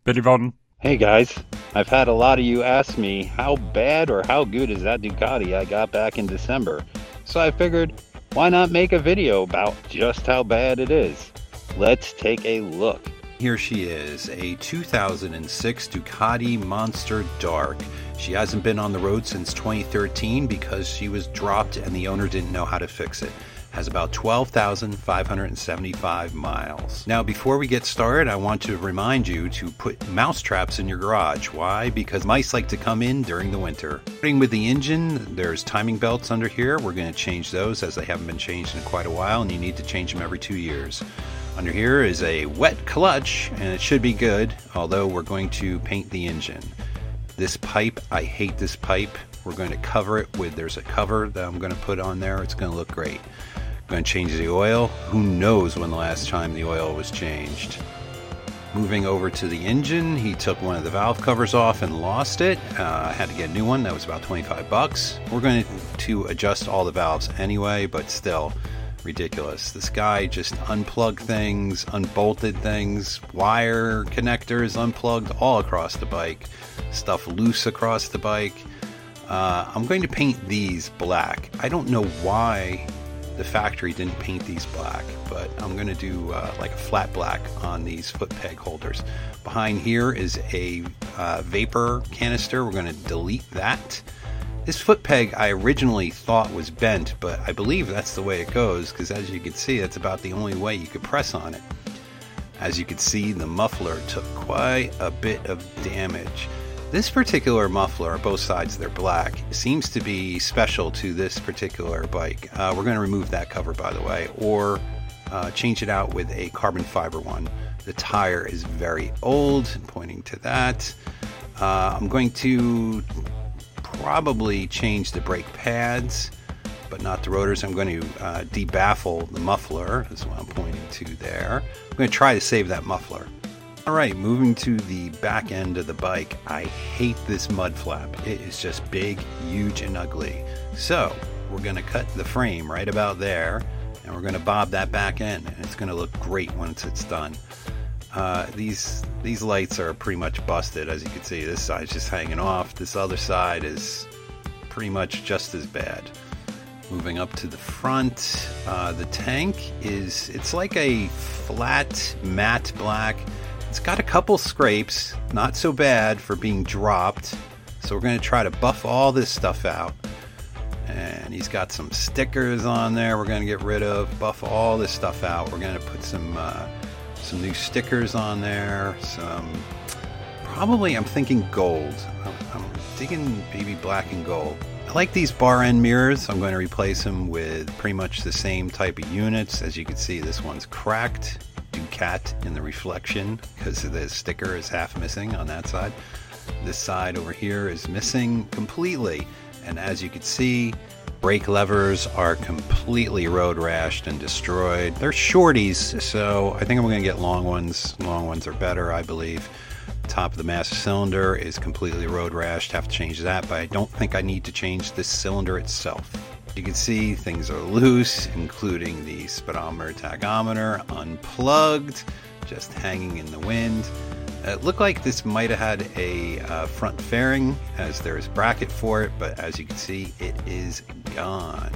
Billy Vodden. Hey guys, I've had a lot of you ask me how bad or how good is that Ducati I got back in December. So I figured, why not make a video about just how bad it is? Let's take a look. Here she is, a 2006 Ducati Monster Dark. She hasn't been on the road since 2013 because she was dropped and the owner didn't know how to fix it. Has about 12,575 miles. Now, before we get started, I want to remind you to put mouse traps in your garage. Why? Because mice like to come in during the winter. Starting with the engine, there's timing belts under here. We're going to change those as they haven't been changed in quite a while, and you need to change them every 2 years. Under here is a wet clutch, and it should be good, although we're going to paint the engine. This pipe, I hate this pipe. We're going to cover it with, there's a cover that I'm going to put on there. It's going to look great. Going to change the oil. Who knows when the last time the oil was changed. Moving over to the engine, he took one of the valve covers off and lost it. I had to get a new one. That was about 25 bucks. We're going to adjust all the valves anyway, but still ridiculous. This guy just unplugged things, unbolted things, wire connectors unplugged all across the bike, stuff loose across the bike. I'm going to paint these black. I don't know why the factory didn't paint these black, but I'm going to do like a flat black on these foot peg holders. Behind here is a vapor canister. We're going to delete that. This foot peg I originally thought was bent, but I believe that's the way it goes, because as you can see, that's about the only way you could press on it. As you can see, the muffler took quite a bit of damage. This particular muffler, both sides they're black, seems to be special to this particular bike. We're going to remove that cover, by the way, or change it out with a carbon fiber one. The tire is very old, pointing to that. I'm going to probably change the brake pads, but not the rotors. I'm going to debaffle the muffler, is what I'm pointing to there. I'm going to try to save that muffler. Alright, moving to the back end of the bike. I hate this mud flap. It is just big, huge, and ugly. So, we're going to cut the frame right about there, and we're going to bob that back end, and it's going to look great once it's done. These lights are pretty much busted, as you can see. This side's just hanging off. This other side is pretty much just as bad. Moving up to the front, the tank it's like a flat matte black. It's got a couple scrapes, not so bad for being dropped. So we're going to try to buff all this stuff out. And he's got some stickers on there we're going to get rid of. Buff all this stuff out. We're going to put some new stickers on there. Probably I'm thinking gold. I'm thinking maybe black and gold. I like these bar end mirrors. I'm going to replace them with pretty much the same type of units. As you can see, this one's cracked. Ducat in the reflection because the sticker is half missing on that side. This side over here is missing completely, and as you can see, brake levers are completely road rashed and destroyed. They're shorties, so I think I'm going to get long ones. Long ones are better, I believe. Top of the master cylinder is completely road rashed. Have to change that, but I don't think I need to change this cylinder itself. You can see things are loose, including the speedometer tachometer unplugged, just hanging in the wind. It looked like this might have had a front fairing, as there's bracket for it, but as you can see, it is gone.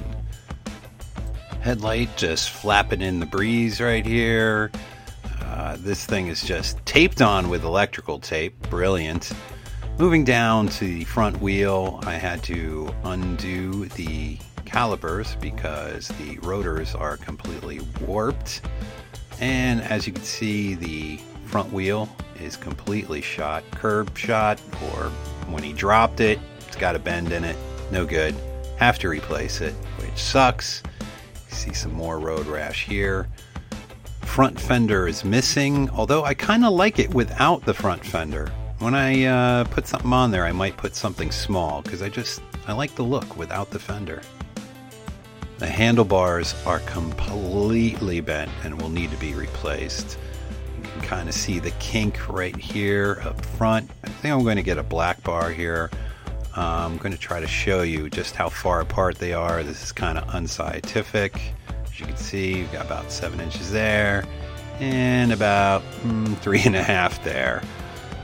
Headlight just flapping in the breeze right here. This thing is just taped on with electrical tape. Brilliant. Moving down to the front wheel, I had to undo the calipers because the rotors are completely warped, and as you can see, the front wheel is completely shot, curb shot, or when he dropped it, it's got a bend in it. No good. Have to replace it, which sucks. You see some more road rash here. Front fender is missing, although I kind of like it without the front fender. When I put something on there, I might put something small because I like the look without the fender. The handlebars are completely bent and will need to be replaced. You can kind of see the kink right here up front. I think I'm going to get a black bar here. I'm going to try to show you just how far apart they are. This is kind of unscientific. As you can see, you've got about 7 inches there and about 3.5 there.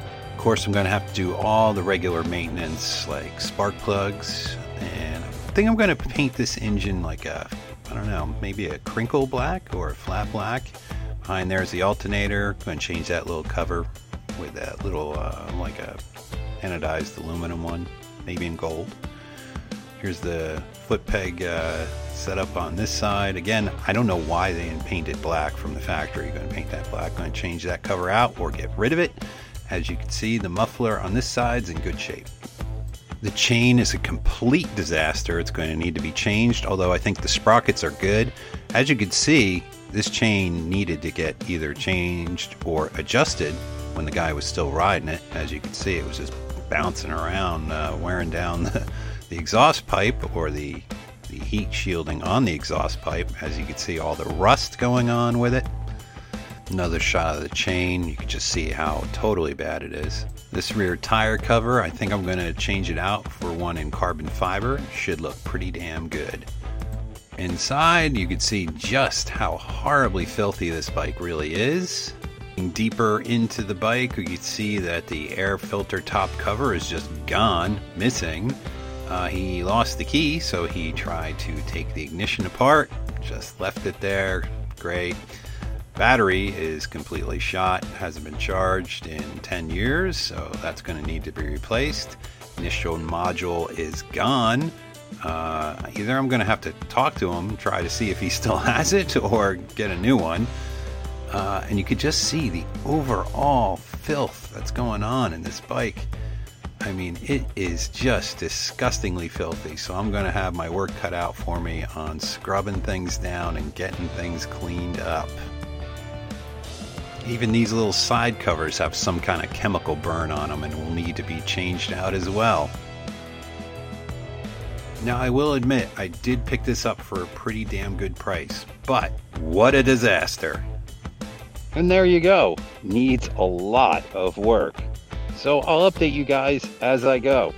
course, I'm going to have to do all the regular maintenance like spark plugs, and I think I'm going to paint this engine like a, I don't know, maybe a crinkle black or a flat black. Behind there's the alternator. I'm going to change that little cover with that little like a anodized aluminum one, maybe in gold. Here's the foot peg setup on this side. Again, I don't know why they didn't paint it black from the factory. You're going to paint that black. I'm going to change that cover out or get rid of it. As you can see, the muffler on this side's in good shape. The chain is a complete disaster. It's going to need to be changed, although I think the sprockets are good. As you can see, this chain needed to get either changed or adjusted when the guy was still riding it. As you can see, it was just bouncing around, wearing down the exhaust pipe or the heat shielding on the exhaust pipe. As you can see, all the rust going on with it. Another shot of the chain. You can just see how totally bad it is. This rear tire cover, I think I'm going to change it out for one in carbon fiber. It should look pretty damn good. Inside, you can see just how horribly filthy this bike really is. Deeper into the bike, you can see that the air filter top cover is just gone, missing. He lost the key, so he tried to take the ignition apart, just left it there. Great. Battery is completely shot, hasn't been charged in 10 years, so that's going to need to be replaced. Initial module is gone. Either I'm going to have to talk to him, try to see if he still has it, or get a new one. And you could just see the overall filth that's going on in this bike. I mean, it is just disgustingly filthy, so I'm going to have my work cut out for me on scrubbing things down and getting things cleaned up. Even these little side covers have some kind of chemical burn on them and will need to be changed out as well. Now, I will admit, I did pick this up for a pretty damn good price, but what a disaster. And there you go. Needs a lot of work. So I'll update you guys as I go.